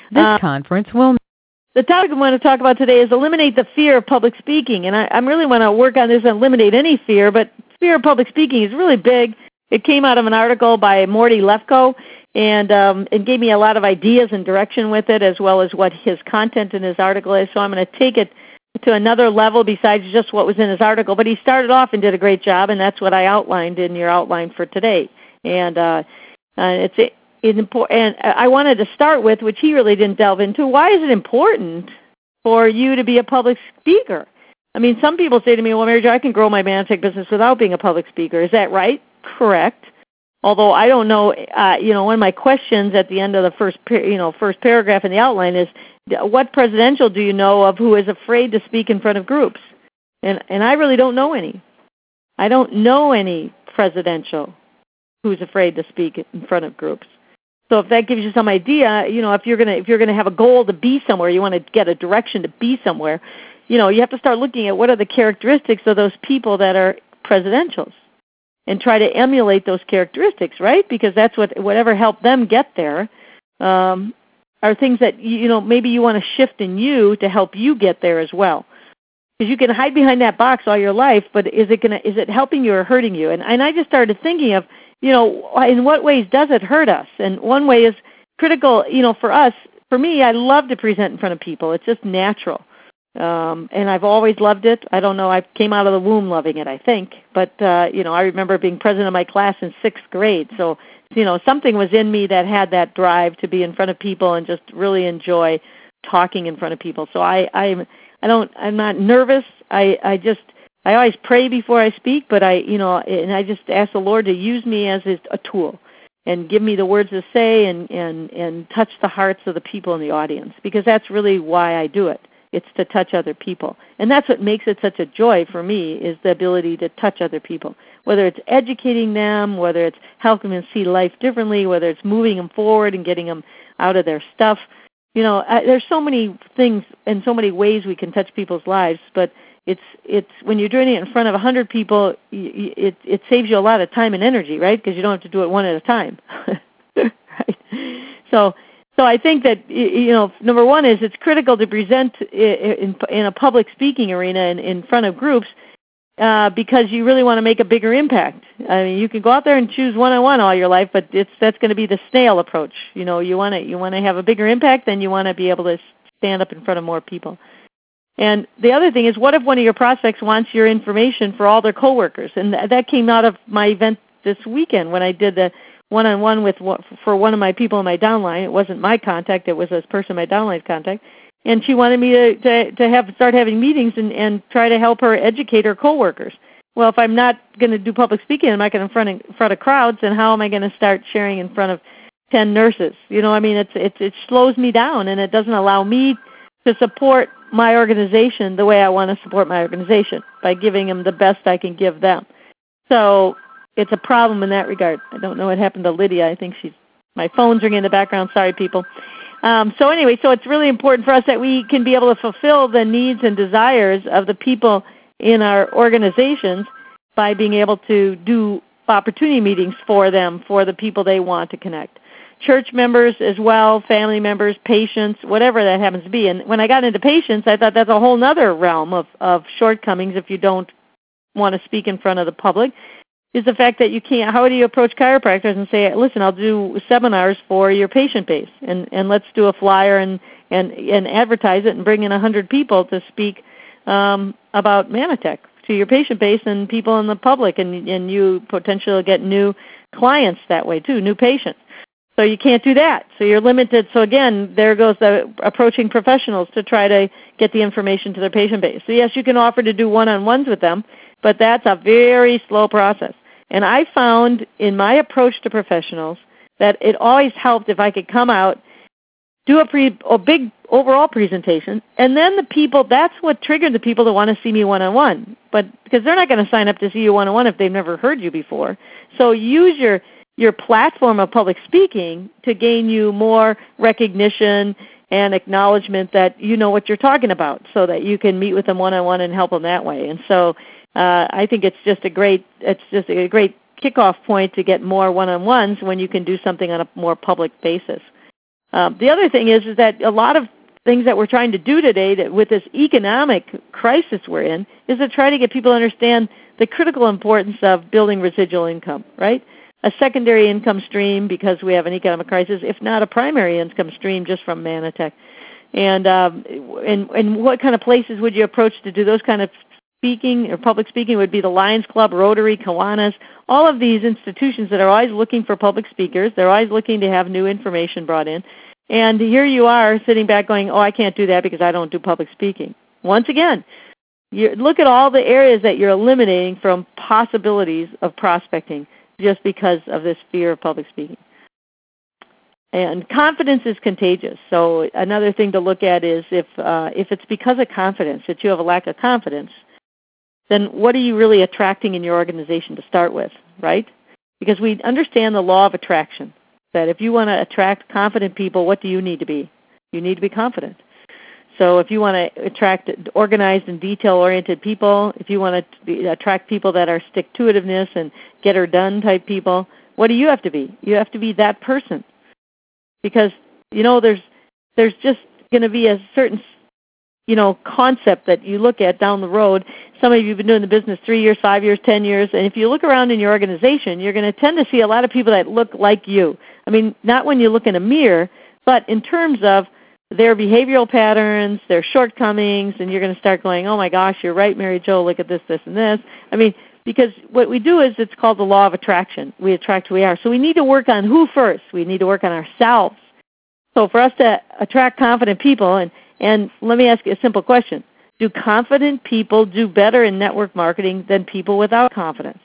This conference will... The topic I want to talk about today is eliminate the fear of public speaking. And I really want to work on this and eliminate any fear, but fear of public speaking is really big. It came out of an article by Morty Lefko, and it gave me a lot of ideas and direction with it, as well as what his content in his article is. So I'm going to take it to another level besides just what was in his article. But he started off and did a great job, and that's what I outlined in your outline for today. And it's important. And I wanted to start with, which he really didn't delve into, why is it important for you to be a public speaker? I mean, some people say to me, well, Mary Jo, I can grow my Manatech business without being a public speaker. Is that right? Correct. Although I don't know, one of my questions at the end of the first paragraph in the outline is, what presidential do you know of who is afraid to speak in front of groups? And I really don't know any. I don't know any presidential who's afraid to speak in front of groups. So if that gives you some idea, if you're gonna have a goal to be somewhere, you want to get a direction to be somewhere, you have to start looking at what are the characteristics of those people that are presidentials, and try to emulate those characteristics, right? Because that's whatever helped them get there are things that maybe you want to shift in you to help you get there as well. Because you can hide behind that box all your life, but is it helping you or hurting you? And I just started thinking of, in what ways does it hurt us? And one way is critical, for me, I love to present in front of people. It's just natural. And I've always loved it. I don't know, I came out of the womb loving it, I think. But, I remember being president of my class in 6th grade. So, something was in me that had that drive to be in front of people and just really enjoy talking in front of people. So I'm not nervous. I always pray before I speak, but and I just ask the Lord to use me as a tool and give me the words to say and touch the hearts of the people in the audience, because that's really why I do it. It's to touch other people. And that's what makes it such a joy for me, is the ability to touch other people, whether it's educating them, whether it's helping them see life differently, whether it's moving them forward and getting them out of their stuff. There's so many things and so many ways we can touch people's lives, but it's when you're doing it in front of 100 people, it saves you a lot of time and energy, right? Because you don't have to do it one at a time. Right? So I think that, number one is it's critical to present in a public speaking arena and in front of groups because you really want to make a bigger impact. I mean, you can go out there and choose one-on-one all your life, but that's going to be the snail approach. You want to have a bigger impact, then you want to be able to stand up in front of more people. And the other thing is, what if one of your prospects wants your information for all their coworkers? And that came out of my event this weekend when I did the one-on-one for one of my people in my downline. It wasn't my contact; it was a person in my downline's contact. And she wanted me to start having meetings and try to help her educate her coworkers. Well, if I'm not going to do public speaking, I'm not going to in front of crowds, and how am I going to start sharing in front of 10 nurses? It slows me down, and it doesn't allow me to support my organization the way I want to support my organization, by giving them the best I can give them. So it's a problem in that regard. I don't know what happened to Lydia. I think my phone's ringing in the background. Sorry, people. So it's really important for us that we can be able to fulfill the needs and desires of the people in our organizations by being able to do opportunity meetings for them, for the people they want to connect. Church members as well, family members, patients, whatever that happens to be. And when I got into patients, I thought that's a whole other realm of shortcomings if you don't want to speak in front of the public, is the fact that you can't. How do you approach chiropractors and say, listen, I'll do seminars for your patient base, and let's do a flyer and advertise it and bring in 100 people to speak about Manatech to your patient base and people in the public, and you potentially get new clients that way too, new patients. So you can't do that. So you're limited. So again, there goes the approaching professionals to try to get the information to their patient base. So yes, you can offer to do one-on-ones with them, but that's a very slow process. And I found in my approach to professionals that it always helped if I could come out, do a big overall presentation, and then the people, that's what triggered the people to want to see me one-on-one. But because they're not going to sign up to see you one-on-one if they've never heard you before. So use your platform of public speaking to gain you more recognition and acknowledgement that you know what you're talking about, so that you can meet with them one-on-one and help them that way. And so I think it's just a great kickoff point to get more one-on-ones when you can do something on a more public basis. The other thing is that a lot of things that we're trying to do today with this economic crisis we're in is to try to get people to understand the critical importance of building residual income, right? A secondary income stream because we have an economic crisis, if not a primary income stream just from Manatech. And what kind of places would you approach to do those kind of speaking or public speaking? Would be the Lions Club, Rotary, Kiwanis, all of these institutions that are always looking for public speakers. They're always looking to have new information brought in. And here you are sitting back going, oh, I can't do that because I don't do public speaking. Once again, look at all the areas that you're eliminating from possibilities of prospecting just because of this fear of public speaking. And confidence is contagious. So another thing to look at is if it's because of confidence, that you have a lack of confidence, then what are you really attracting in your organization to start with, right? Because we understand the law of attraction, that if you want to attract confident people, what do you need to be? You need to be confident. So if you want to attract organized and detail-oriented people, if you want to attract people that are stick-to-itiveness and get-her-done type people, what do you have to be? You have to be that person. Because, there's just going to be a certain, concept that you look at down the road. Some of you have been doing the business 3 years, 5 years, 10 years, and if you look around in your organization, you're going to tend to see a lot of people that look like you. I mean, not when you look in a mirror, but in terms of their behavioral patterns, their shortcomings, and you're going to start going, oh my gosh, you're right, Mary Jo, look at this, this, and this. I mean, because what we do is it's called the law of attraction. We attract who we are. So we need to work on who first? We need to work on ourselves. So for us to attract confident people, and let me ask you a simple question. Do confident people do better in network marketing than people without confidence?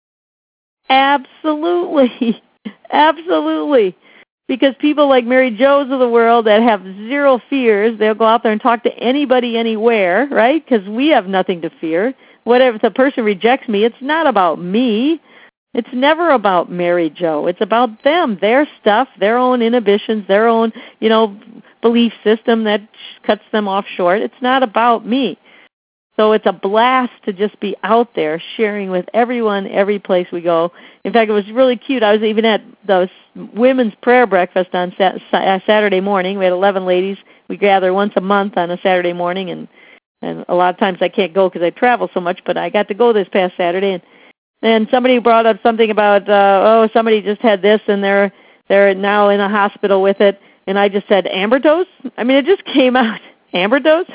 Absolutely. Absolutely. Because people like Mary Jo's of the world that have zero fears, they'll go out there and talk to anybody anywhere, right? Because we have nothing to fear. Whatever, if the person rejects me, it's not about me. It's never about Mary Jo. It's about them, their stuff, their own inhibitions, their own, belief system that cuts them off short. It's not about me. So it's a blast to just be out there sharing with everyone, every place we go. In fact, it was really cute. I was even at the women's prayer breakfast on Saturday morning. We had 11 ladies. We gather once a month on a Saturday morning, and a lot of times I can't go because I travel so much, but I got to go this past Saturday. And somebody brought up something about, somebody just had this, and they're now in a hospital with it. And I just said, amber dose? I mean, it just came out. Amber dose?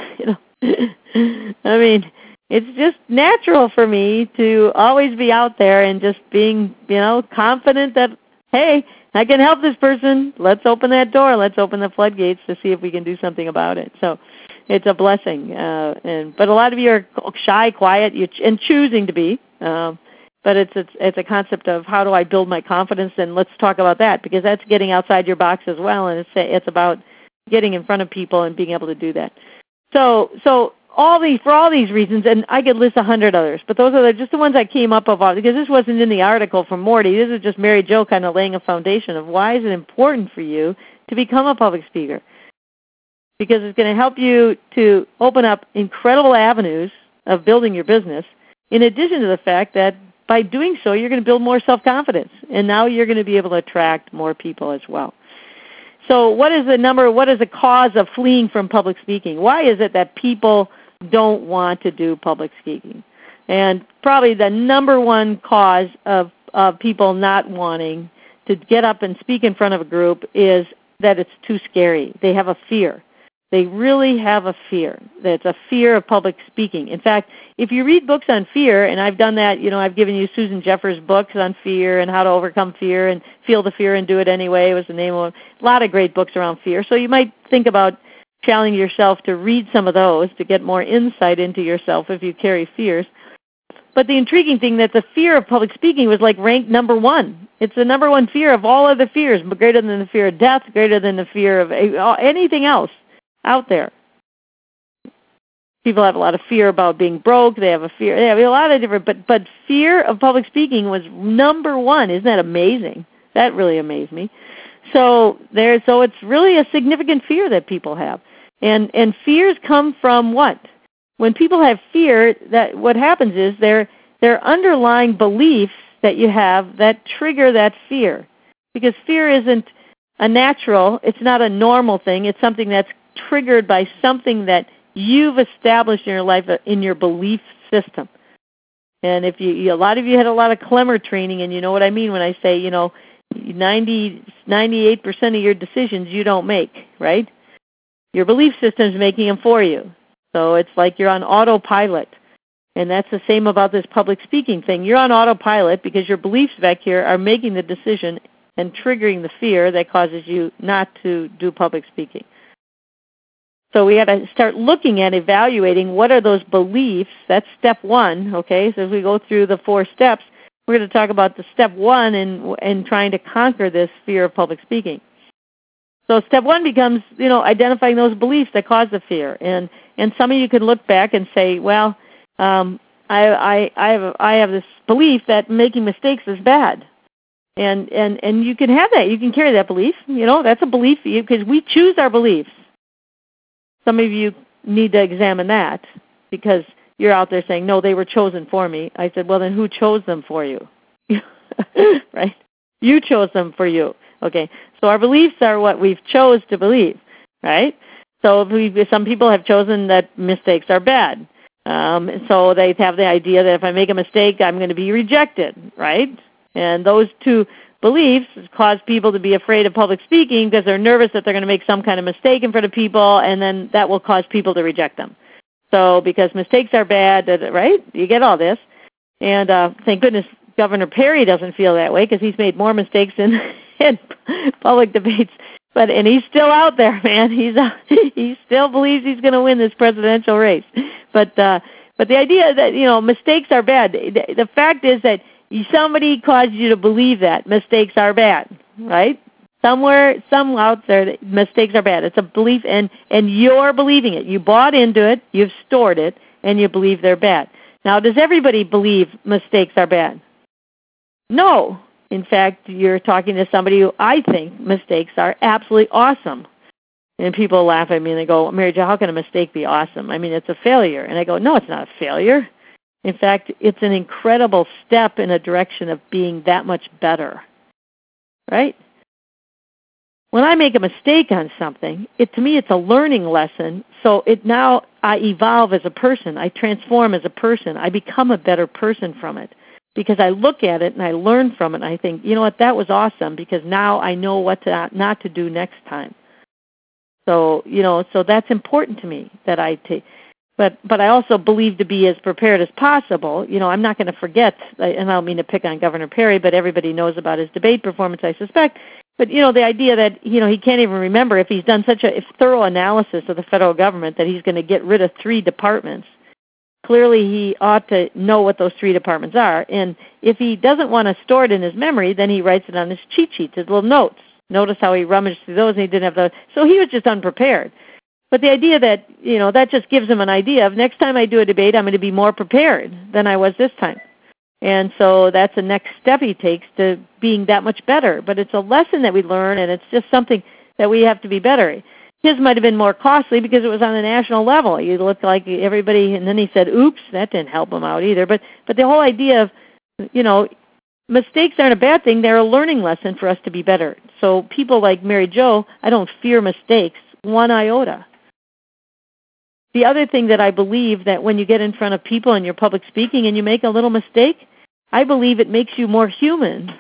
I mean, it's just natural for me to always be out there and just being, confident that, hey, I can help this person. Let's open that door. Let's open the floodgates to see if we can do something about it. So it's a blessing. But a lot of you are shy, quiet, and choosing to be. But it's a concept of how do I build my confidence, and let's talk about that because that's getting outside your box as well, and it's about getting in front of people and being able to do that. So for all these reasons, and I could list 100 others, but those are just the ones I came up with because this wasn't in the article from Morty. This is just Mary Jo kind of laying a foundation of why is it important for you to become a public speaker, because it's going to help you to open up incredible avenues of building your business, in addition to the fact that by doing so, you're going to build more self-confidence, and now you're going to be able to attract more people as well. So what is the cause of fleeing from public speaking? Why is it that people don't want to do public speaking? And probably the number one cause of people not wanting to get up and speak in front of a group is that it's too scary. They have a fear. They really have a fear. It's a fear of public speaking. In fact, if you read books on fear, and I've done that, I've given you Susan Jeffers' books on fear and how to overcome fear and feel the fear and do it anyway was the name of a lot of great books around fear. So you might think about challenging yourself to read some of those to get more insight into yourself if you carry fears. But the intriguing thing that the fear of public speaking was ranked number one. It's the number one fear of all other fears, but greater than the fear of death, greater than the fear of anything else out there. People have a lot of fear about being broke. They have a lot of different, but fear of public speaking was number one. Isn't that amazing? That really amazed me. So it's really a significant fear that people have. And fears come from what? When people have fear, that what happens is their underlying beliefs that you have that trigger that fear. Because fear isn't a natural, it's not a normal thing. It's something that's triggered by something that you've established in your life, in your belief system. And if a lot of you had a lot of Clemmer training, and you know what I mean when I say, 98% of your decisions you don't make, right? Your belief system is making them for you. So it's like you're on autopilot. And that's the same about this public speaking thing. You're on autopilot because your beliefs back here are making the decision and triggering the fear that causes you not to do public speaking. So we got to start looking at evaluating what are those beliefs. That's step one, okay? So as we go through the 4 steps, we're going to talk about the step 1 in trying to conquer this fear of public speaking. So step 1 becomes, identifying those beliefs that cause the fear. And some of you can look back and say, well, I have this belief that making mistakes is bad. And you can have that. You can carry that belief. That's a belief because we choose our beliefs. Some of you need to examine that because you're out there saying, no, they were chosen for me. I said, well, then who chose them for you? Right? You chose them for you. Okay. So our beliefs are what we've chose to believe, right? So some people have chosen that mistakes are bad. So they have the idea that if I make a mistake, I'm going to be rejected, right? And those 2 beliefs cause people to be afraid of public speaking because they're nervous that they're going to make some kind of mistake in front of people, and then that will cause people to reject them. So because mistakes are bad, right? You get all this. And thank goodness Governor Perry doesn't feel that way because he's made more mistakes in public debates. And he's still out there, man. He still believes he's going to win this presidential race. But the idea that, mistakes are bad, the fact is that somebody caused you to believe that mistakes are bad, right? Some out there, mistakes are bad. It's a belief, and you're believing it. You bought into it, you've stored it, and you believe they're bad. Now, does everybody believe mistakes are bad? No. In fact, you're talking to somebody who I think mistakes are absolutely awesome. And people laugh at me and they go, Mary Jo, how can a mistake be awesome? I mean, it's a failure. And I go, no, it's not a failure. In fact, it's an incredible step in a direction of being that much better, right? When I make a mistake on something, to me it's a learning lesson. So now I evolve as a person. I transform as a person. I become a better person from it because I look at it and I learn from it and I think, you know what, that was awesome because now I know what not to do next time. So, so that's important to me that I take. But I also believe to be as prepared as possible. I'm not going to forget, and I don't mean to pick on Governor Perry, but everybody knows about his debate performance, I suspect. But, the idea that, he can't even remember if he's done such a thorough analysis of the federal government that he's going to get rid of 3 departments. Clearly, he ought to know what those 3 departments are. And if he doesn't want to store it in his memory, then he writes it on his cheat sheets, his little notes. Notice how he rummaged through those and he didn't have those. So he was just unprepared. But the idea that, that just gives him an idea of next time I do a debate, I'm going to be more prepared than I was this time. And so that's the next step he takes to being that much better. But it's a lesson that we learn, and it's just something that we have to be better. His might have been more costly because it was on a national level. You looked like everybody, and then he said, oops, that didn't help him out either. But the whole idea of, mistakes aren't a bad thing. They're a learning lesson for us to be better. So people like Mary Jo, I don't fear mistakes one iota. The other thing that I believe that when you get in front of people and you're public speaking and you make a little mistake, I believe it makes you more human.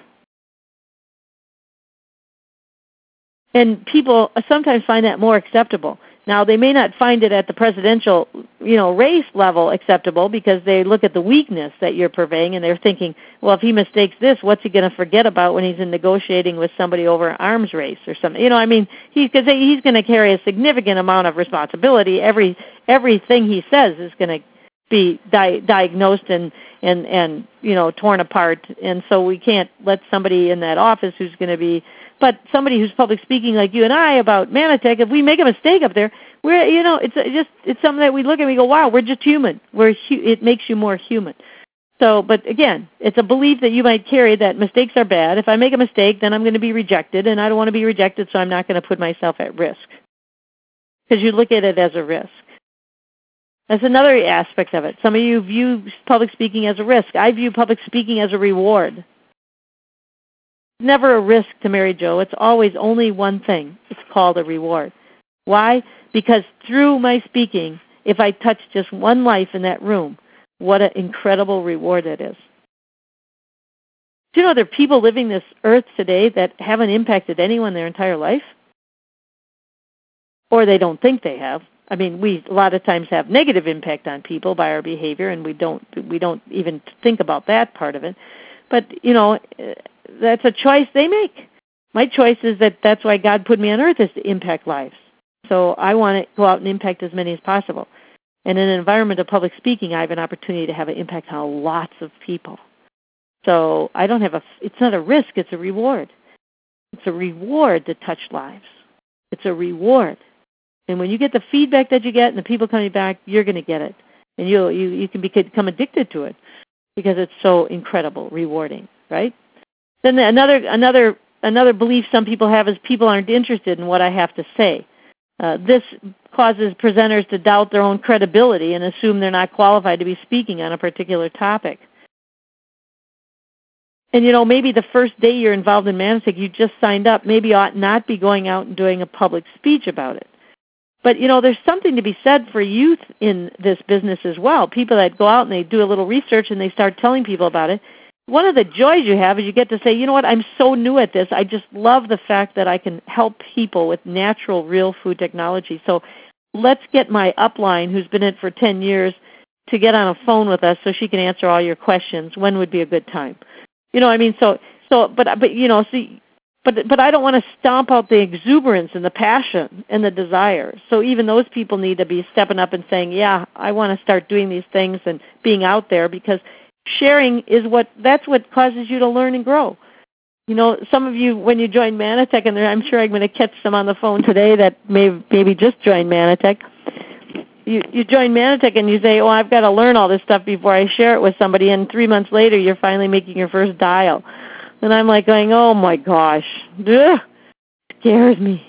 And people sometimes find that more acceptable. Now, they may not find it at the presidential, race level acceptable because they look at the weakness that you're purveying and they're thinking, well, if he mistakes this, what's he going to forget about when he's in negotiating with somebody over an arms race or something? He's going to carry a significant amount of responsibility. Everything he says is going to be diagnosed and torn apart. And so we can't let somebody in that office who's going to be, but somebody who's public speaking like you and I about Manatech, if we make a mistake up there, it's something that we look at and we go, wow, we're just human. It makes you more human. So, but again, it's a belief that you might carry that mistakes are bad. If I make a mistake, then I'm going to be rejected, and I don't want to be rejected, so I'm not going to put myself at risk. Because you look at it as a risk. That's another aspect of it. Some of you view public speaking as a risk. I view public speaking as a reward. never a risk to Mary Jo. It's always only one thing. It's called a reward. Why? Because through my speaking, if I touch just one life in that room, what an incredible reward it is. Do you know there are people living this earth today that haven't impacted anyone their entire life? Or they don't think they have. I mean, we a lot of times have negative impact on people by our behavior, and we don't even think about that part of it. But, you know, that's a choice they make. My choice is that that's why God put me on earth, is to impact lives. So I want to go out and impact as many as possible. And in an environment of public speaking, I have an opportunity to have an impact on lots of people. So I don't have it's not a risk, it's a reward. It's a reward to touch lives. It's a reward. And when you get the feedback that you get and the people coming back, you're going to get it. And you can become addicted to it because it's so incredible, rewarding, right? Then another belief some people have is people aren't interested in what I have to say. This causes presenters to doubt their own credibility and assume they're not qualified to be speaking on a particular topic. And, you know, maybe the first day you're involved in Manotick, you just signed up, maybe you ought not be going out and doing a public speech about it. But, you know, there's something to be said for youth in this business as well. People that go out and they do a little research and they start telling people about it. One of the joys you have is you get to say, you know what, I'm so new at this. I just love the fact that I can help people with natural, real food technology. So let's get my upline, who's been in it for 10 years, to get on a phone with us so she can answer all your questions. When would be a good time? You know, I mean, but you know, see, but I don't want to stomp out the exuberance and the passion and the desire. So even those people need to be stepping up and saying, yeah, I want to start doing these things and being out there, because sharing is that's what causes you to learn and grow. You know, some of you, when you join Manotick, and I'm sure I'm going to catch some on the phone today that maybe just joined Manotick. You join Manotick and you say, oh, I've got to learn all this stuff before I share it with somebody, and 3 months later you're finally making your first dial. And I'm like going, oh my gosh, ugh, scares me.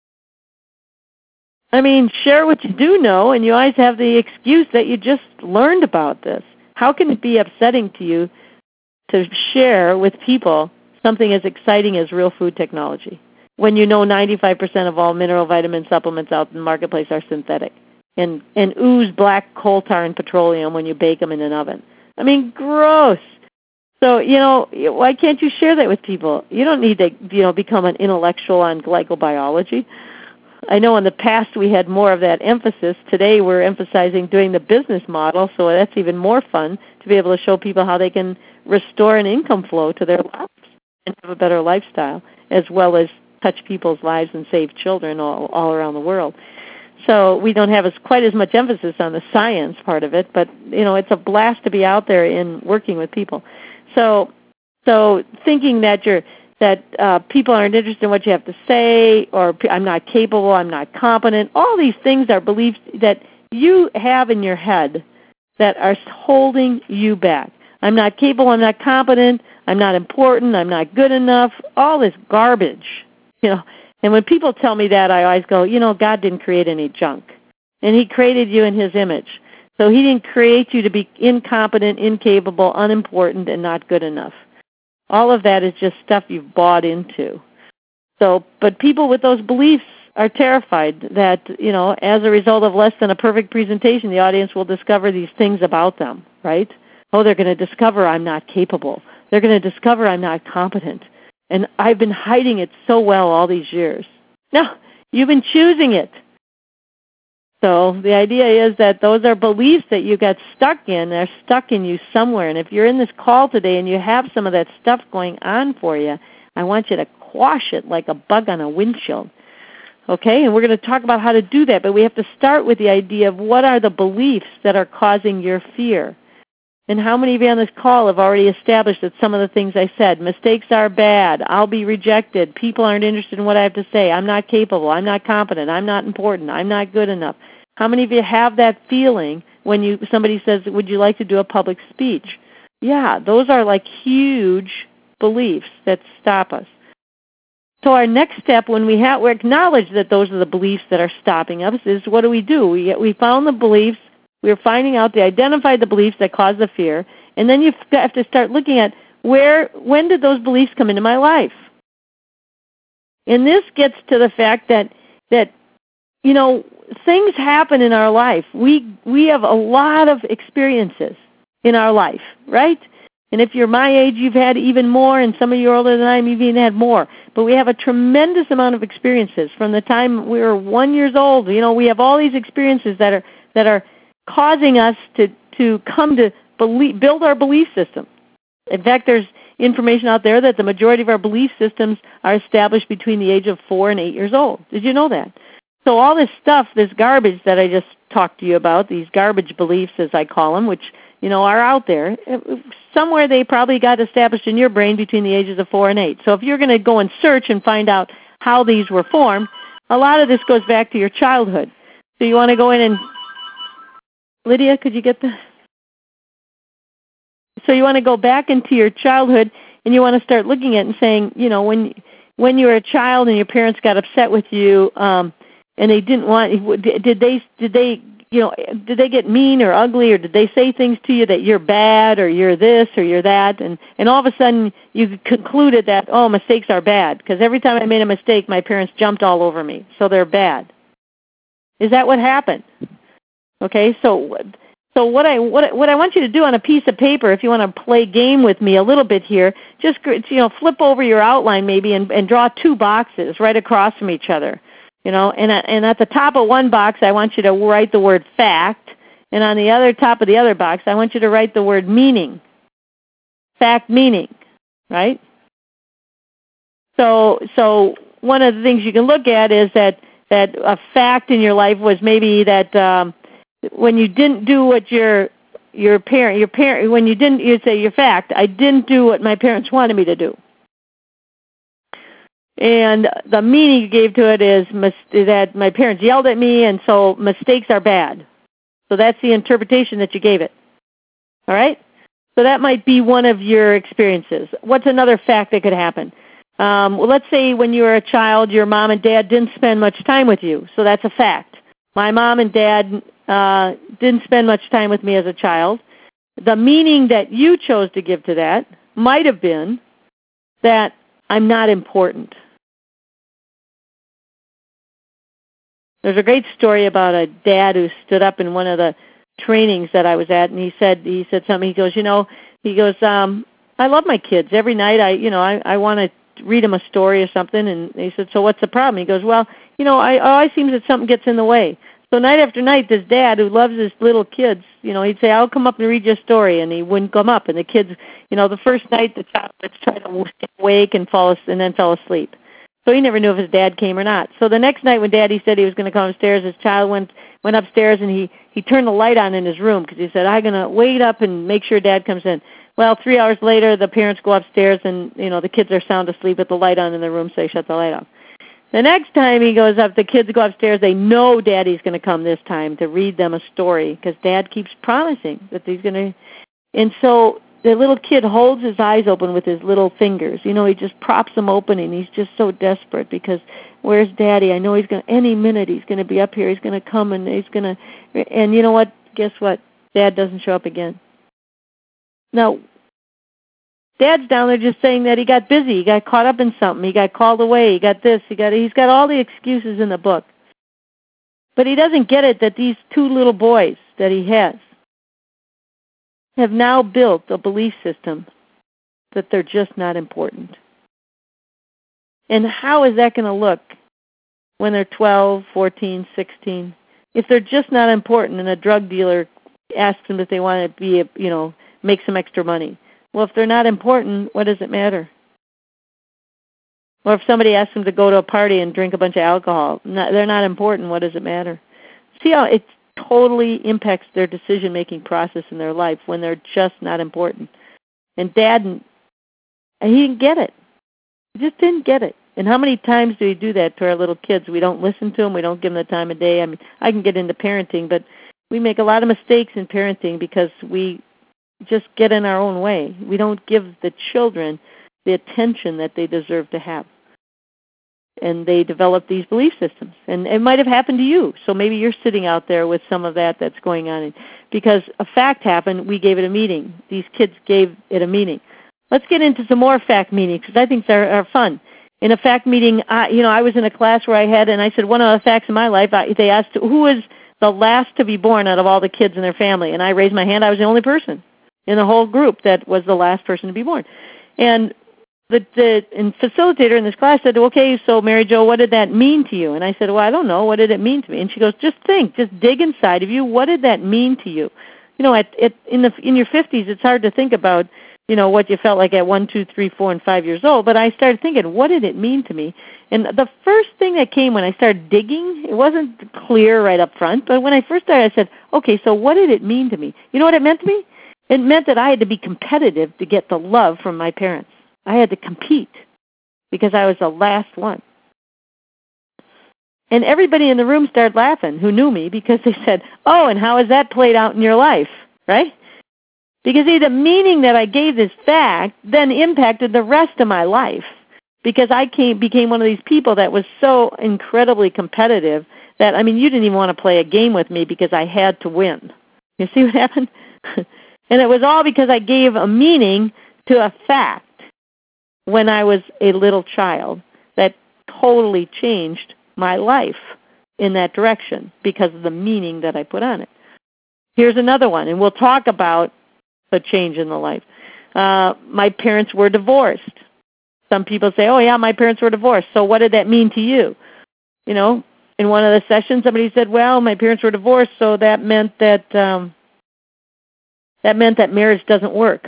I mean, share what you do know, and you always have the excuse that you just learned about this. How can it be upsetting to you to share with people something as exciting as real food technology when you know 95% of all mineral vitamin supplements out in the marketplace are synthetic and ooze black coal tar and petroleum when you bake them in an oven? I mean, gross. So, you know, why can't you share that with people? You don't need to, you know, become an intellectual on glycobiology. I know in the past we had more of that emphasis. Today we're emphasizing doing the business model, so that's even more fun to be able to show people how they can restore an income flow to their lives and have a better lifestyle, as well as touch people's lives and save children all around the world. So we don't have quite as much emphasis on the science part of it, but, you know, it's a blast to be out there and working with people. So thinking that people aren't interested in what you have to say, or I'm not capable, I'm not competent, all these things are beliefs that you have in your head that are holding you back. I'm not capable, I'm not competent, I'm not important, I'm not good enough, all this garbage, you know. And when people tell me that, I always go, you know, God didn't create any junk. And He created you in His image. So He didn't create you to be incompetent, incapable, unimportant, and not good enough. All of that is just stuff you've bought into. So, but people with those beliefs are terrified that, you know, as a result of less than a perfect presentation, the audience will discover these things about them, right? Oh, they're going to discover I'm not capable. They're going to discover I'm not competent. And I've been hiding it so well all these years. No, you've been choosing it. So the idea is that those are beliefs that you got stuck in. They're stuck in you somewhere. And if you're in this call today and you have some of that stuff going on for you, I want you to quash it like a bug on a windshield. Okay? And we're going to talk about how to do that. But we have to start with the idea of what are the beliefs that are causing your fear. And how many of you on this call have already established that some of the things I said, mistakes are bad, I'll be rejected, people aren't interested in what I have to say, I'm not capable, I'm not competent, I'm not important, I'm not good enough. How many of you have that feeling when somebody says, would you like to do a public speech? Yeah, those are like huge beliefs that stop us. So our next step when we acknowledge that those are the beliefs that are stopping us is what do? We found the beliefs. We're finding out, they identified the beliefs that cause the fear, and then you have to start looking at when did those beliefs come into my life? And this gets to the fact that things happen in our life. We have a lot of experiences in our life, right? And if you're my age, you've had even more, and some of you are older than I am, you've even had more. But we have a tremendous amount of experiences from the time we were 1 year old. We have all these experiences that are causing us to come to build our belief system. In fact, there's information out there that the majority of our belief systems are established between the age of 4 and 8 years old. Did you know that? So all this stuff, this garbage that I just talked to you about, these garbage beliefs as I call them, which are out there, somewhere they probably got established in your brain between the ages of 4 and 8. So if you're going to go and search and find out how these were formed, a lot of this goes back to your childhood. So you want to go in and, Lydia, could you get the? So you want to go back into your childhood, and you want to start looking at it and saying, when you were a child and your parents got upset with you, and they didn't want, did they get mean or ugly, or did they say things to you that you're bad or you're this or you're that, and all of a sudden you concluded that, oh, mistakes are bad, because every time I made a mistake, my parents jumped all over me, so they're bad. Is that what happened? Okay, so what I want you to do on a piece of paper, if you want to play game with me a little bit here, just flip over your outline maybe and draw 2 boxes right across from each other. And at the top of one box, I want you to write the word fact, and on the other top of the other box, I want you to write the word meaning. Fact, meaning, right? So one of the things you can look at is that a fact in your life was maybe that when you didn't do what your parent when you say your fact, I didn't do what my parents wanted me to do. And the meaning you gave to it is that my parents yelled at me, and so mistakes are bad. So that's the interpretation that you gave it. All right? So that might be one of your experiences. What's another fact that could happen? Well, let's say when you were a child, your mom and dad didn't spend much time with you. So that's a fact. My mom and dad didn't spend much time with me as a child. The meaning that you chose to give to that might have been that I'm not important. There's a great story about a dad who stood up in one of the trainings that I was at, and he said something. He goes, I love my kids. Every night I want to read them a story or something. And he said, so what's the problem? He goes, well, I always seems that something gets in the way. So night after night, this dad who loves his little kids, he'd say, I'll come up and read your story, and he wouldn't come up. And the kids, the first night the child would try to stay awake and then fell asleep. So he never knew if his dad came or not. So the next night when Daddy said he was going to come upstairs, his child went upstairs, and he turned the light on in his room because he said, I'm going to wait up and make sure Dad comes in. Well, 3 hours later, the parents go upstairs, and the kids are sound asleep with the light on in their room, so they shut the light off. The next time he goes up, the kids go upstairs. They know Daddy's going to come this time to read them a story because Dad keeps promising that he's going to. And so the little kid holds his eyes open with his little fingers. He just props them open, and he's just so desperate because where's Daddy? I know he's going to, any minute he's going to be up here. He's going to come, and he's going to, and you know what? Guess what? Dad doesn't show up again. Now, Dad's down there just saying that he got busy. He got caught up in something. He got called away. He got this. He's got all the excuses in the book. But he doesn't get it that these 2 little boys that he has have now built a belief system that they're just not important. And how is that going to look when they're 12, 14, 16? If they're just not important and a drug dealer asks them if they want to be, make some extra money. Well, if they're not important, what does it matter? Or if somebody asks them to go to a party and drink a bunch of alcohol, they're not important, what does it matter? See how it totally impacts their decision-making process in their life when they're just not important. And Dad, he didn't get it. He just didn't get it. And how many times do we do that to our little kids? We don't listen to them. We don't give them the time of day. I mean, I can get into parenting, but we make a lot of mistakes in parenting because we just get in our own way. We don't give the children the attention that they deserve to have. And they develop these belief systems. And it might have happened to you. So maybe you're sitting out there with some of that that's going on. Because a fact happened, we gave it a meaning. These kids gave it a meaning. Let's get into some more fact meetings because I think they're fun. In a fact meeting, I was in a class where I said one of the facts in my life, they asked who was the last to be born out of all the kids in their family, and I raised my hand. I was the only person in the whole group that was the last person to be born. And the facilitator in this class said, okay, so Mary Jo, what did that mean to you? And I said, well, I don't know. What did it mean to me? And she goes, just think, just dig inside of you. What did that mean to you? In your 50s, it's hard to think about, what you felt like at 1, 2, 3, 4, and 5 years old. But I started thinking, what did it mean to me? And the first thing that came when I started digging, it wasn't clear right up front, but when I first started, I said, okay, so what did it mean to me? You know what it meant to me? It meant that I had to be competitive to get the love from my parents. I had to compete because I was the last one. And everybody in the room started laughing who knew me because they said, oh, and how has that played out in your life, right? Because the meaning that I gave this fact then impacted the rest of my life because I became one of these people that was so incredibly competitive that, you didn't even want to play a game with me because I had to win. You see what happened? And it was all because I gave a meaning to a fact when I was a little child that totally changed my life in that direction because of the meaning that I put on it. Here's another one, and we'll talk about a change in the life. My parents were divorced. Some people say, oh, yeah, my parents were divorced. So what did that mean to you? In one of the sessions, somebody said, well, my parents were divorced, so that meant that marriage doesn't work.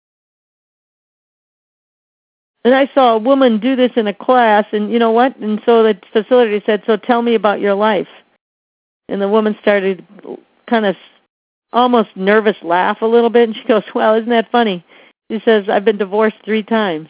And I saw a woman do this in a class, and you know what? And so the facilitator said, so tell me about your life. And the woman started kind of almost nervous laugh a little bit, and she goes, well, isn't that funny? She says, I've been divorced 3 times.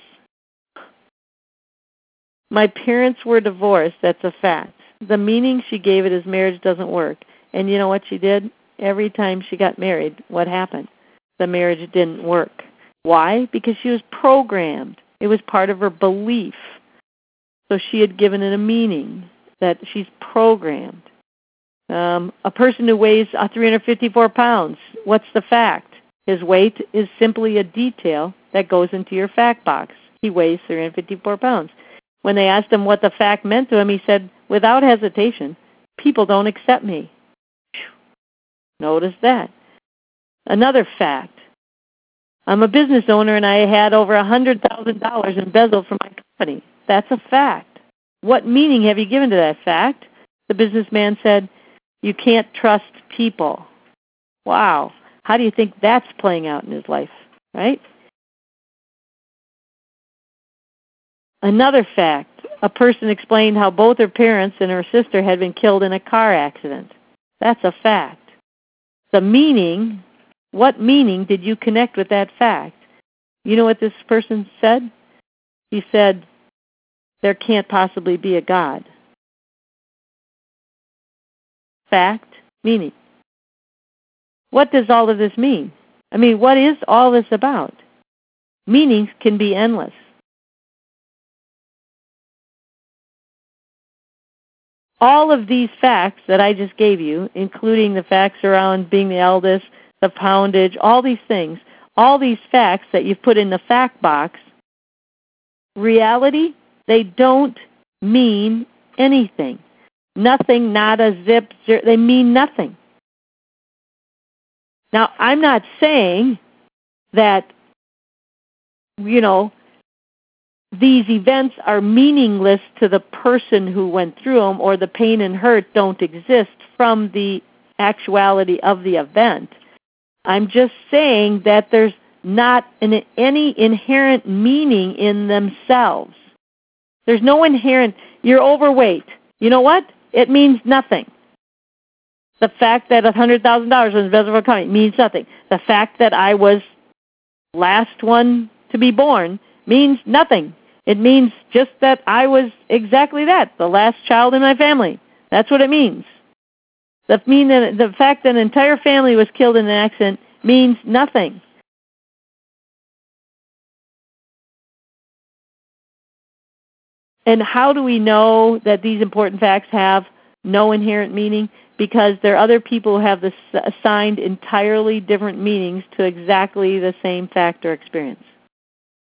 My parents were divorced, that's a fact. The meaning she gave it is marriage doesn't work. And you know what she did? Every time she got married, what happened? The marriage didn't work. Why? Because she was programmed. It was part of her belief. So she had given it a meaning that she's programmed. A person who weighs 354 pounds, what's the fact? His weight is simply a detail that goes into your fact box. He weighs 354 pounds. When they asked him what the fact meant to him, he said, without hesitation, people don't accept me. Notice that. Another fact. I'm a business owner and I had over $100,000 embezzled from my company. That's a fact. What meaning have you given to that fact? The businessman said, you can't trust people. Wow. How do you think that's playing out in his life, right? Another fact. A person explained how both her parents and her sister had been killed in a car accident. That's a fact. The meaning, what meaning did you connect with that fact? You know what this person said? He said, there can't possibly be a God. Fact, meaning. What does all of this mean? What is all this about? Meanings can be endless. All of these facts that I just gave you, including the facts around being the eldest, the poundage, all these things, all these facts that you've put in the fact box, reality, they don't mean anything. Nothing, nada, zip, zero, they mean nothing. Now, I'm not saying that, these events are meaningless to the person who went through them, or the pain and hurt don't exist from the actuality of the event. I'm just saying that there's not any inherent meaning in themselves. There's no inherent, you're overweight. You know what? It means nothing. The fact that $100,000 was embezzled from a company means nothing. The fact that I was last one to be born means nothing. It means just that I was exactly that, the last child in my family. That's what it means. The fact that an entire family was killed in an accident means nothing. And how do we know that these important facts have no inherent meaning? Because there are other people who have assigned entirely different meanings to exactly the same fact or experience.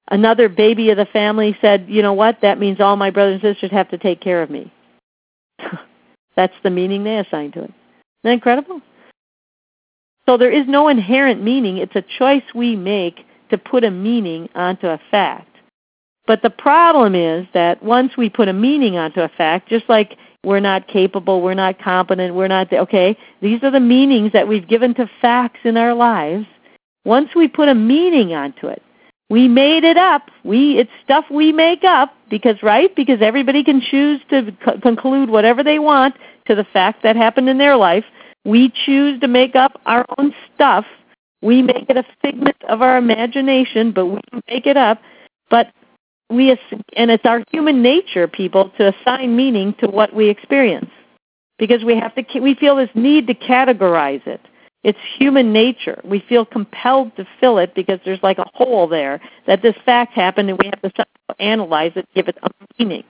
Another baby of the family said, you know what, that means all my brothers and sisters have to take care of me. That's the meaning they assigned to it. Isn't that incredible? So there is no inherent meaning. It's a choice we make to put a meaning onto a fact. But the problem is that once we put a meaning onto a fact, just like we're not capable, we're not competent, we're not, okay, these are the meanings that we've given to facts in our lives. Once we put a meaning onto it, we made it up. It's stuff we make up because everybody can choose to conclude whatever they want to the fact that happened in their life. We choose to make up our own stuff. We make it a figment of our imagination, but we make it up. And it's our human nature, people, to assign meaning to what we experience because we feel this need to categorize it. It's human nature. We feel compelled to fill it because there's like a hole there that this fact happened and we have to analyze it, give it a meaning.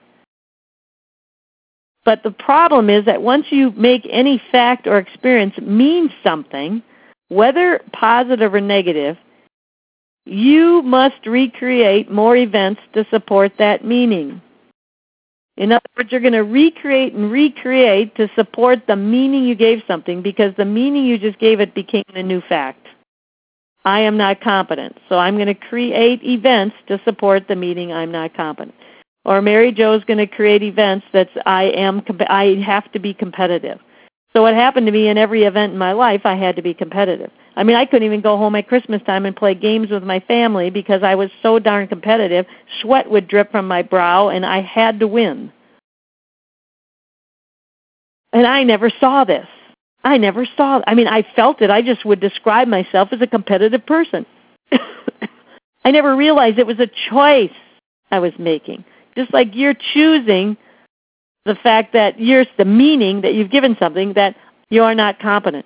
But the problem is that once you make any fact or experience mean something, whether positive or negative, you must recreate more events to support that meaning. In other words, you're going to recreate and recreate to support the meaning you gave something because the meaning you just gave it became a new fact. I am not competent, so I'm going to create events to support the meaning I'm not competent. Or Mary Jo is going to create events that I have to be competitive. So what happened to me in every event in my life, I had to be competitive. I mean, I couldn't even go home at Christmas time and play games with my family because I was so darn competitive. Sweat would drip from my brow, and I had to win. And I never saw this. I felt it. I just would describe myself as a competitive person. I never realized it was a choice I was making. Just like you're choosing the fact that the meaning that you've given something that you are not competent.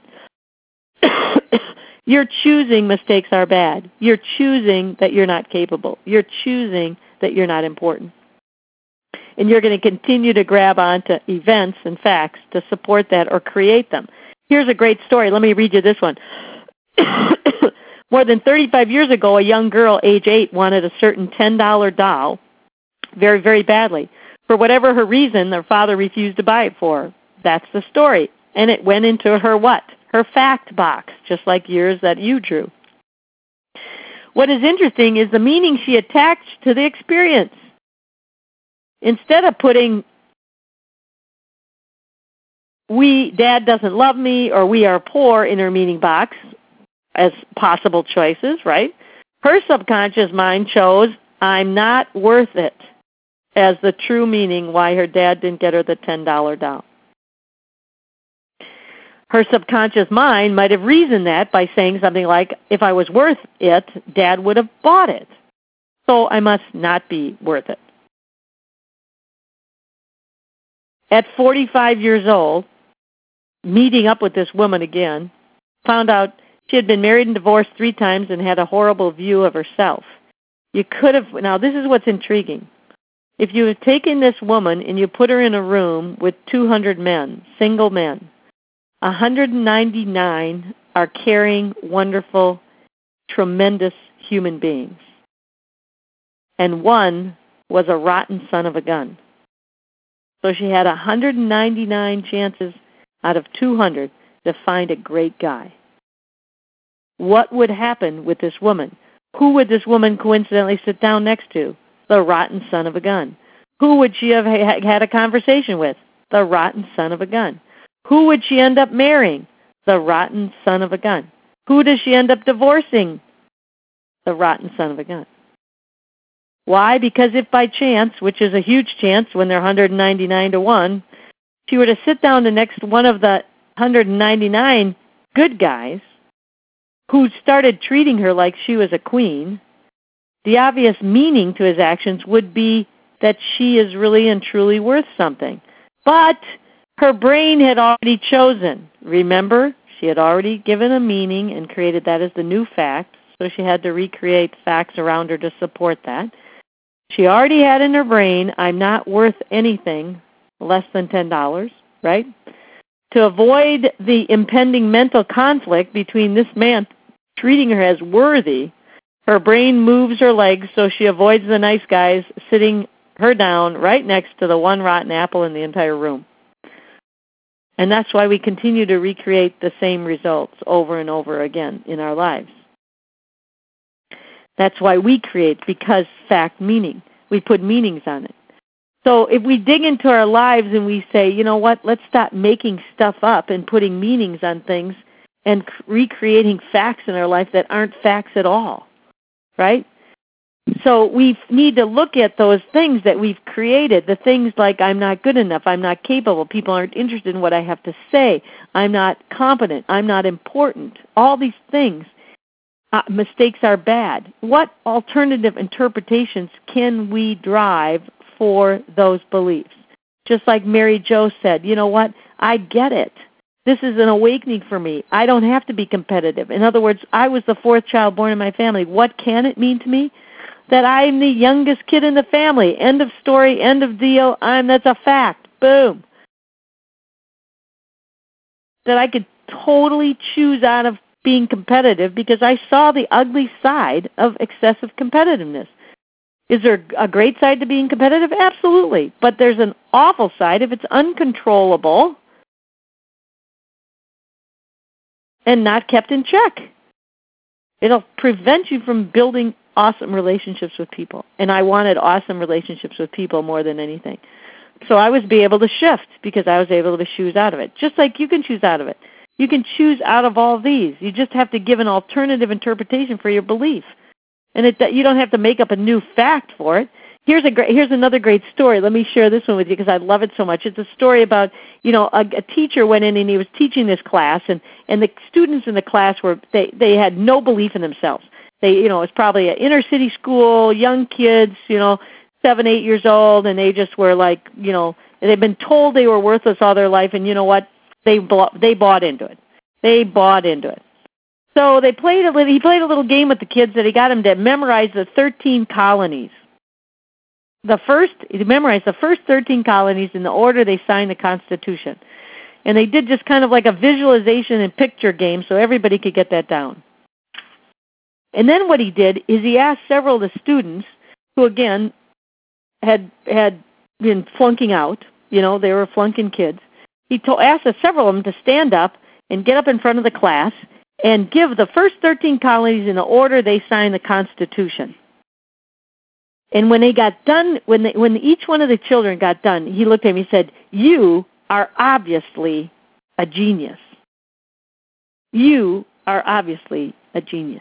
You're choosing mistakes are bad. You're choosing that you're not capable. You're choosing that you're not important. And you're going to continue to grab onto events and facts to support that or create them. Here's a great story. Let me read you this one. More than 35 years ago, a young girl, age 8, wanted a certain $10 doll very, very badly. For whatever her reason, her father refused to buy it for her. That's the story. And it went into her what? Her fact box, just like yours that you drew. What is interesting is the meaning she attached to the experience. Instead of putting, Dad doesn't love me, or we are poor in her meaning box as possible choices, right? Her subconscious mind chose, I'm not worth it, as the true meaning why her dad didn't get her the $10 doll. Her subconscious mind might have reasoned that by saying something like, if I was worth it, Dad would have bought it. So I must not be worth it. At 45 years old, meeting up with this woman again, found out she had been married and divorced 3 times and had a horrible view of herself. Now this is what's intriguing. If you had taken this woman and you put her in a room with 200 men, single men, 199 are caring, wonderful, tremendous human beings. And one was a rotten son of a gun. So she had 199 chances out of 200 to find a great guy. What would happen with this woman? Who would this woman coincidentally sit down next to? The rotten son of a gun. Who would she have had a conversation with? The rotten son of a gun. Who would she end up marrying? The rotten son of a gun. Who does she end up divorcing? The rotten son of a gun. Why? Because if by chance, which is a huge chance when they're 199 to 1, she were to sit down to next one of the 199 good guys who started treating her like she was a queen, the obvious meaning to his actions would be that she is really and truly worth something. But her brain had already chosen. Remember, she had already given a meaning and created that as the new fact, so she had to recreate facts around her to support that. She already had in her brain, I'm not worth anything less than $10, right? To avoid the impending mental conflict between this man treating her as worthy Her brain moves her legs so she avoids the nice guys sitting her down right next to the one rotten apple in the entire room. And that's why we continue to recreate the same results over and over again in our lives. That's why we create, because fact, meaning. We put meanings on it. So if we dig into our lives and we say, you know what, let's stop making stuff up and putting meanings on things and recreating facts in our life that aren't facts at all, right? So we need to look at those things that we've created, the things like I'm not good enough, I'm not capable, people aren't interested in what I have to say, I'm not competent, I'm not important, all these things. Mistakes are bad. What alternative interpretations can we drive for those beliefs? Just like Mary Jo said, you know what, I get it. This is an awakening for me. I don't have to be competitive. In other words, I was the fourth child born in my family. What can it mean to me? That I'm the youngest kid in the family. End of story, end of deal. That's a fact. Boom. That I could totally choose out of being competitive because I saw the ugly side of excessive competitiveness. Is there a great side to being competitive? Absolutely. But there's an awful side if it's uncontrollable and not kept in check. It'll prevent you from building awesome relationships with people. And I wanted awesome relationships with people more than anything. So I was able to shift because I was able to choose out of it. Just like you can choose out of it. You can choose out of all these. You just have to give an alternative interpretation for your belief. And you don't have to make up a new fact for it. Here's another great story. Let me share this one with you because I love it so much. It's a story about, a teacher went in and he was teaching this class, and the students in the class they had no belief in themselves. It was probably an inner city school, young kids, 7, 8 years old, and they just were like, they'd been told they were worthless all their life, and you know what? They bought into it. They bought into it. So he played a little game with the kids that he got them to memorize the 13 colonies. He memorized the first 13 colonies in the order they signed the Constitution. And they did just kind of like a visualization and picture game so everybody could get that down. And then what he did is he asked several of the students who, again, had been flunking out. They were flunking kids. He asked several of them to stand up and get up in front of the class and give the first 13 colonies in the order they signed the Constitution. And when they got done, when each one of the children got done, he looked at him and he said, "You are obviously a genius. You are obviously a genius."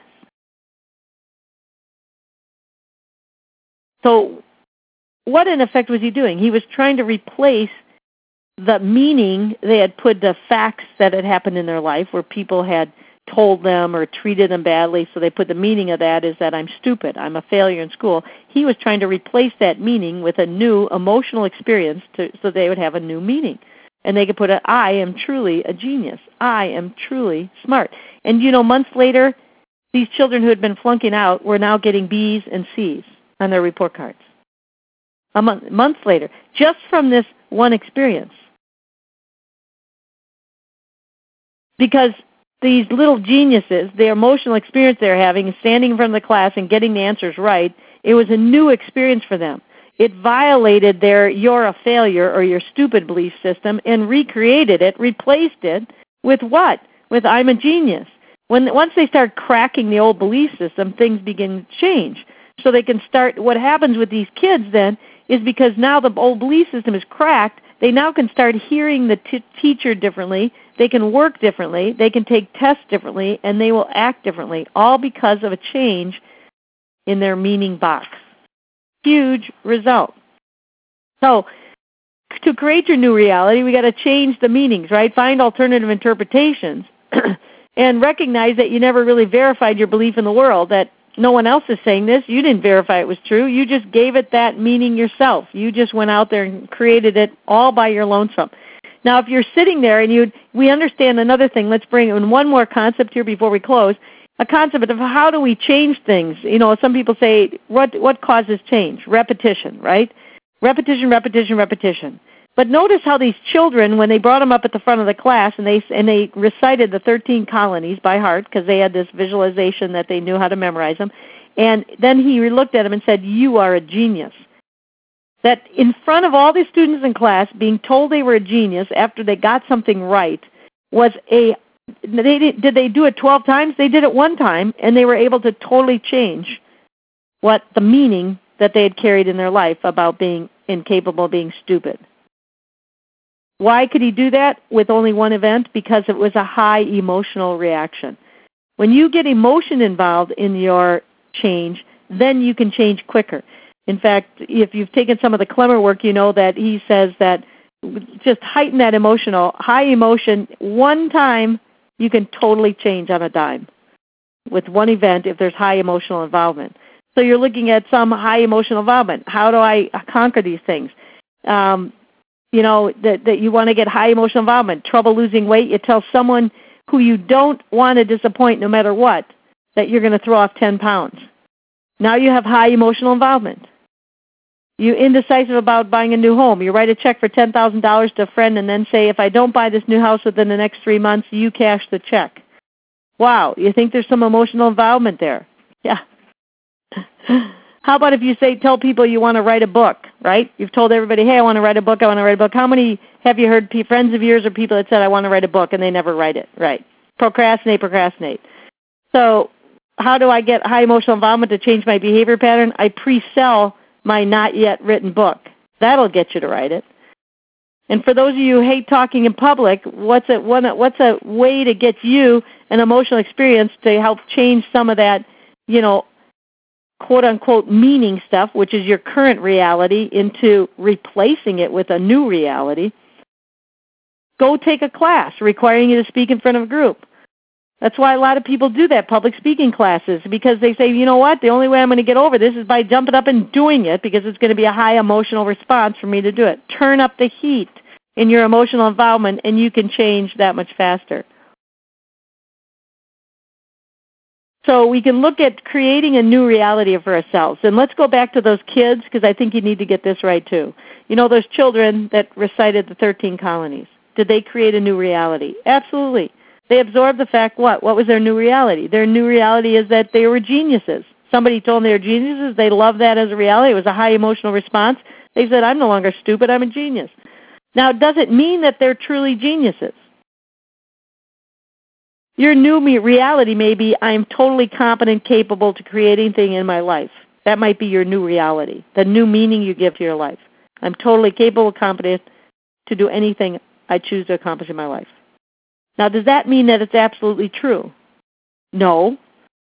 So what, in effect, was he doing? He was trying to replace the meaning they had put the facts that had happened in their life where people had told them or treated them badly, so they put the meaning of that is that I'm stupid, I'm a failure in school. He was trying to replace that meaning with a new emotional experience so they would have a new meaning. And they could put I am truly a genius. I am truly smart. And, months later, these children who had been flunking out were now getting B's and C's on their report cards. Months later, just from this one experience. Because these little geniuses, the emotional experience they're having, standing in front of the class and getting the answers right, it was a new experience for them. It violated their "you're a failure" or "you're stupid" belief system and recreated it, replaced it with what? With "I'm a genius." Once they start cracking the old belief system, things begin to change. So they can start, what happens with these kids then is because now the old belief system is cracked, they now can start hearing the teacher differently, they can work differently, they can take tests differently, and they will act differently, all because of a change in their meaning box. Huge result. So to create your new reality, we got to change the meanings, right? Find alternative interpretations and recognize that you never really verified your belief in the world, that no one else is saying this. You didn't verify it was true. You just gave it that meaning yourself. You just went out there and created it all by your lonesome. Now, if you're sitting there and we understand another thing, let's bring in one more concept here before we close, a concept of how do we change things. Some people say, what causes change? Repetition, right? Repetition, repetition, repetition. But notice how these children, when they brought them up at the front of the class and they recited the 13 colonies by heart because they had this visualization that they knew how to memorize them, And then he looked at him and said, "You are a genius." That in front of all the students in class, being told they were a genius after they got something right was did they do it 12 times? They did it one time, and they were able to totally change what the meaning that they had carried in their life about being incapable of being stupid. Why could he do that with only one event? Because it was a high emotional reaction. When you get emotion involved in your change, then you can change quicker. In fact, if you've taken some of the Clemmer work, you know that he says that just heighten that high emotion one time, you can totally change on a dime with one event if there's high emotional involvement. So you're looking at some high emotional involvement. How do I conquer these things? That you want to get high emotional involvement, trouble losing weight, you tell someone who you don't want to disappoint no matter what that you're going to throw off 10 pounds. Now you have high emotional involvement. You're indecisive about buying a new home. You write a check for $10,000 to a friend and then say, if I don't buy this new house within the next 3 months, you cash the check. Wow, you think there's some emotional involvement there? Yeah. How about if you tell people you want to write a book, right? You've told everybody, hey, I want to write a book, I want to write a book. How many have you heard friends of yours or people that said, I want to write a book, and they never write it, right? Procrastinate. So how do I get high emotional involvement to change my behavior pattern? I pre-sell my not yet written book. That'll get you to write it. And for those of you who hate talking in public, what's a way to get you an emotional experience to help change some of that, quote-unquote meaning stuff, which is your current reality, into replacing it with a new reality? Go take a class requiring you to speak in front of a group. That's why a lot of people do that, public speaking classes, because they say, you know what, the only way I'm going to get over this is by jumping up and doing it, because it's going to be a high emotional response for me to do it. Turn up the heat in your emotional involvement, and you can change that much faster. So we can look at creating a new reality for ourselves. And let's go back to those kids, because I think you need to get this right too. Those children that recited the 13 colonies. Did they create a new reality? Absolutely. They absorbed the fact what? What was their new reality? Their new reality is that they were geniuses. Somebody told them they were geniuses. They loved that as a reality. It was a high emotional response. They said, I'm no longer stupid. I'm a genius. Now, does it mean that they're truly geniuses? Your new reality may be, I'm totally competent, capable to create anything in my life. That might be your new reality, the new meaning you give to your life. I'm totally capable, competent to do anything I choose to accomplish in my life. Now, does that mean that it's absolutely true? No.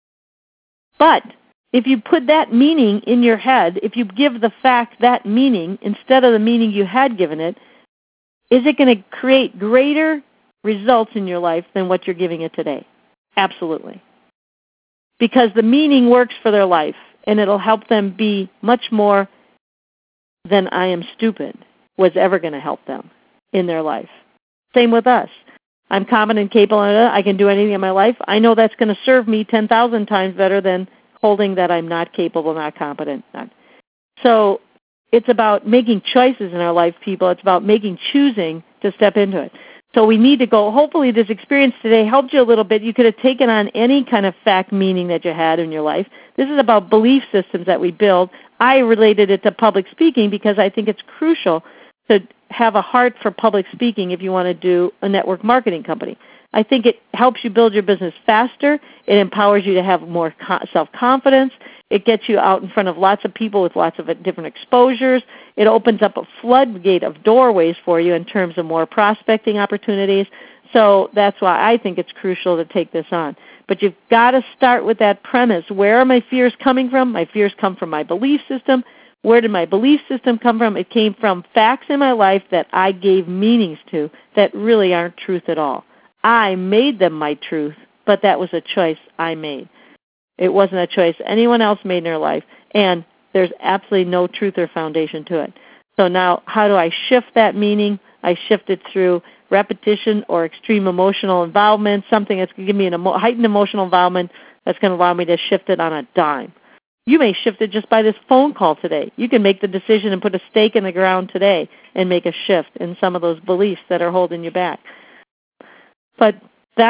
But if you put that meaning in your head, if you give the fact that meaning instead of the meaning you had given it, is it going to create greater results in your life than what you're giving it today? Absolutely. Because the meaning works for their life, and it'll help them be much more than I am stupid was ever going to help them in their life. Same with us. I'm competent, capable, I can do anything in my life. I know that's going to serve me 10,000 times better than holding that I'm not capable, not competent. So it's about making choices in our life, people. It's about choosing to step into it. So we need to go, hopefully this experience today helped you a little bit. You could have taken on any kind of fact meaning that you had in your life. This is about belief systems that we build. I related it to public speaking because I think it's crucial to have a heart for public speaking if you want to do a network marketing company. I think it helps you build your business faster. It empowers you to have more self-confidence. It gets you out in front of lots of people with lots of different exposures. It opens up a floodgate of doorways for you in terms of more prospecting opportunities. So that's why I think it's crucial to take this on. But you've got to start with that premise. Where are my fears coming from? My fears come from my belief system. Where did my belief system come from? It came from facts in my life that I gave meanings to that really aren't truth at all. I made them my truth, but that was a choice I made. It wasn't a choice anyone else made in their life, and there's absolutely no truth or foundation to it. So now how do I shift that meaning? I shift it through repetition or extreme emotional involvement, something that's going to give me a heightened emotional involvement that's going to allow me to shift it on a dime. You may shift it just by this phone call today. You can make the decision and put a stake in the ground today and make a shift in some of those beliefs that are holding you back. But that's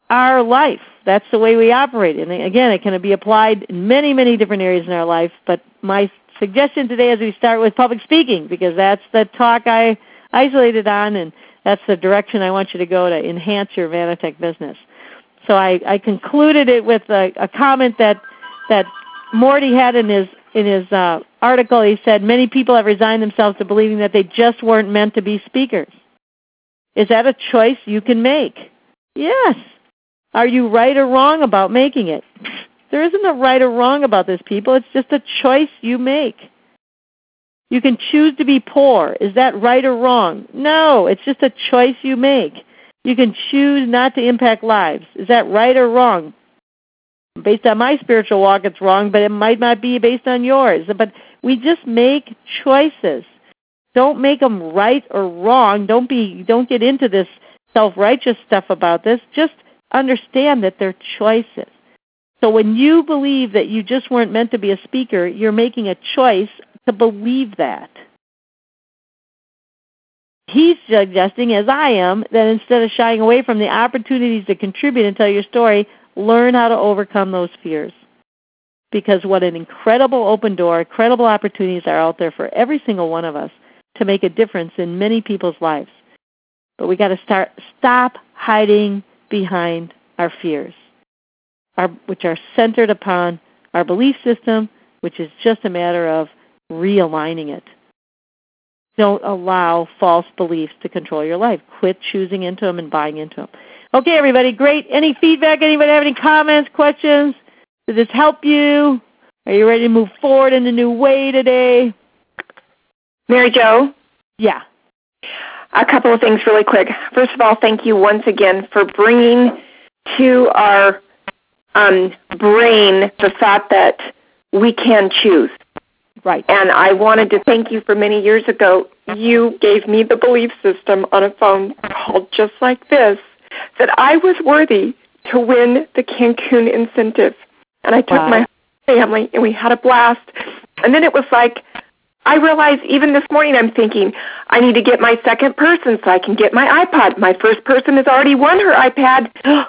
our life. That's the way we operate. And again, it can be applied in many, many different areas in our life. But my suggestion today is we start with public speaking, because that's the talk I isolated on, and that's the direction I want you to go to enhance your Vanitech business. So I concluded it with a comment that Morty had in his article. He said, many people have resigned themselves to believing that they just weren't meant to be speakers. Is that a choice you can make? Yes. Are you right or wrong about making it? There isn't a right or wrong about this, people. It's just a choice you make. You can choose to be poor. Is that right or wrong? No, it's just a choice you make. You can choose not to impact lives. Is that right or wrong? Based on my spiritual walk, it's wrong, but it might not be based on yours. But we just make choices. Don't make them right or wrong. Don't get into this self-righteous stuff about this. Just understand that they're choices. So when you believe that you just weren't meant to be a speaker, you're making a choice to believe that. He's suggesting, as I am, that instead of shying away from the opportunities to contribute and tell your story, learn how to overcome those fears. Because what an incredible open door, incredible opportunities are out there for every single one of us to make a difference in many people's lives. But we got to stop hiding behind our fears, which are centered upon our belief system, which is just a matter of realigning it. Don't allow false beliefs to control your life. Quit choosing into them and buying into them. Okay, everybody, great. Any feedback? Anybody have any comments, questions? Did this help you? Are you ready to move forward in a new way today? Mary Jo? Yeah. A couple of things really quick. First of all, thank you once again for bringing to our brain the thought that we can choose. Right. And I wanted to thank you for many years ago. You gave me the belief system on a phone call just like this, that I was worthy to win the Cancun incentive. And I took my family, and we had a blast. And then it was like, I realized even this morning I'm thinking, I need to get my second person so I can get my iPod. My first person has already won her iPod.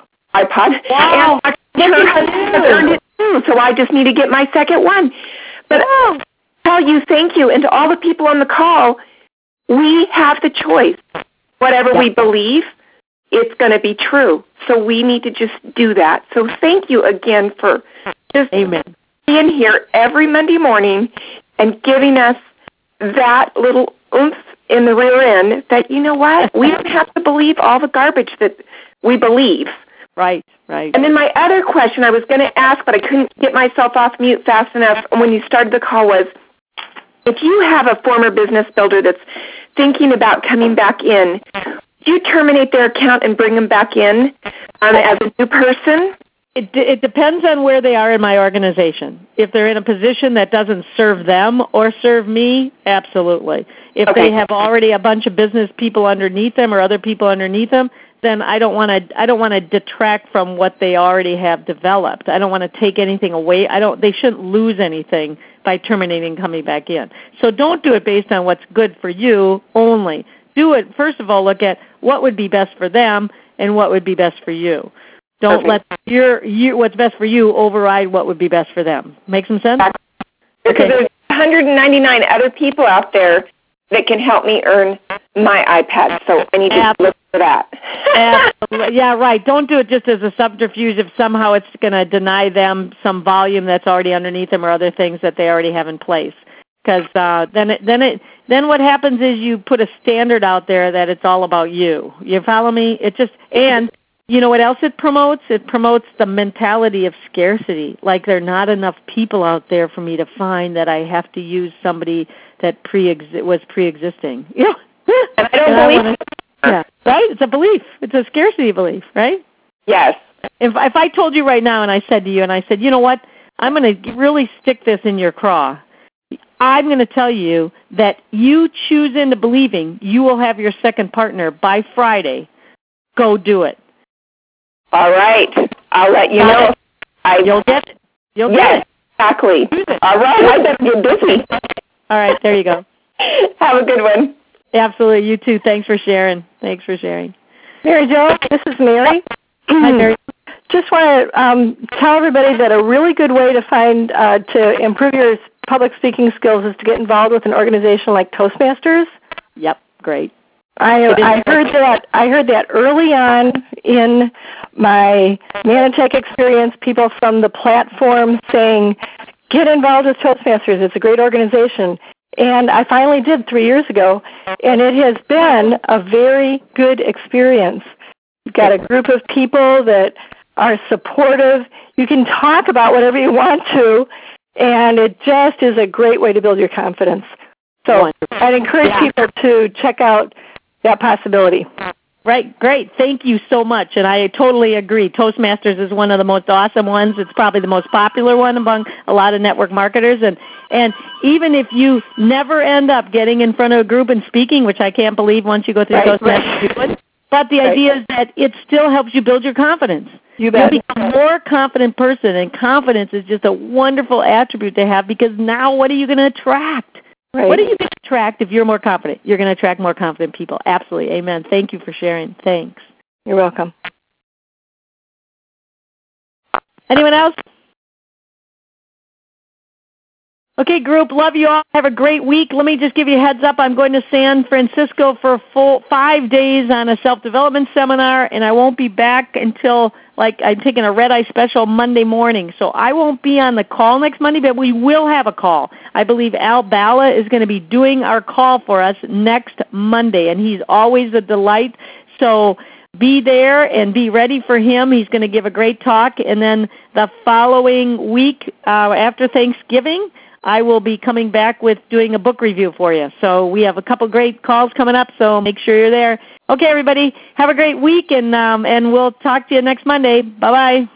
Wow. And her husband has earned it too, so I just need to get my second one. But I tell you thank you, and to all the people on the call, we have the choice. Whatever we believe, it's going to be true. So we need to just do that. So thank you again for just being here every Monday morning and giving us that little oomph in the rear end that, you know what, we don't have to believe all the garbage that we believe. Right, right. And then my other question I was going to ask, but I couldn't get myself off mute fast enough when you started the call was, if you have a former business builder that's thinking about coming back in, do you terminate their account and bring them back in as a new person? It depends on where they are in my organization. If they're in a position that doesn't serve them or serve me, absolutely. If they have already a bunch of business people underneath them or other people underneath them, then I don't want to detract from what they already have developed. I don't want to take anything away. They shouldn't lose anything by terminating and coming back in. So don't do it based on what's good for you only. Do it, first of all, look at what would be best for them and what would be best for you. Don't let what's best for you override what would be best for them. Make some sense? Because there's 199 other people out there that can help me earn my iPad, so I need to look for that. Absolutely. Yeah, right. Don't do it just as a subterfuge if somehow it's going to deny them some volume that's already underneath them or other things that they already have in place. Because then what happens is you put a standard out there that it's all about you. You follow me? And you know what else it promotes? It promotes the mentality of scarcity. Like there are not enough people out there for me to find that I have to use somebody that was pre-existing. Yeah. And I don't believe it. Yeah, right? It's a belief. It's a scarcity belief, right? Yes. If I told you right now and I said to you, you know what? I'm going to really stick this in your craw. I'm going to tell you that you choose into believing you will have your second partner by Friday. Go do it. All right. I'll let you know. You'll get it. You'll get it. Exactly. All right. I better get busy. All right. There you go. Have a good one. Absolutely. You too. Thanks for sharing. Mary Jo, this is Mary. Hi, Mary. just want to tell everybody that a really good way to find to improve your public speaking skills is to get involved with an organization like Toastmasters. Yep, great. I heard that early on in my Manatech experience, people from the platform saying, get involved with Toastmasters. It's a great organization. And I finally did 3 years ago, and it has been a very good experience. You've got a group of people that are supportive. You can talk about whatever you want to, and it just is a great way to build your confidence. So I'd encourage people to check out that possibility. Right, great. Thank you so much, and I totally agree. Toastmasters is one of the most awesome ones. It's probably the most popular one among a lot of network marketers, and even if you never end up getting in front of a group and speaking, which I can't believe once you go through Toastmasters you would, but the idea is that it still helps you build your confidence. You bet. You'll become a more confident person, and confidence is just a wonderful attribute to have, because now what are you going to attract? Right. What are you going to attract if you're more confident? You're going to attract more confident people. Absolutely. Amen. Thank you for sharing. Thanks. You're welcome. Anyone else? Okay, group. Love you all. Have a great week. Let me just give you a heads up. I'm going to San Francisco for a full 5 days on a self-development seminar, and I won't be back until, I'm taking a red-eye special Monday morning. So I won't be on the call next Monday, but we will have a call. I believe Al Bala is going to be doing our call for us next Monday, and he's always a delight. So be there and be ready for him. He's going to give a great talk. And then the following week after Thanksgiving, I will be coming back with doing a book review for you. So we have a couple great calls coming up, so make sure you're there. Okay, everybody, have a great week, and we'll talk to you next Monday. Bye-bye.